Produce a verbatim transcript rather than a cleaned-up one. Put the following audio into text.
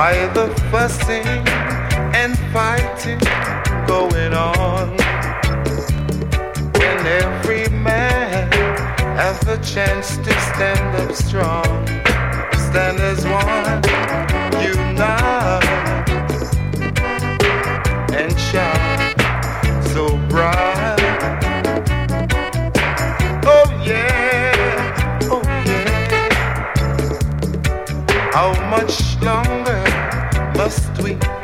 Why the fussing and fighting going on when every man has the chance to stand up strong? Stand as one, unite and shine so bright. Oh yeah, oh yeah. How much longer must we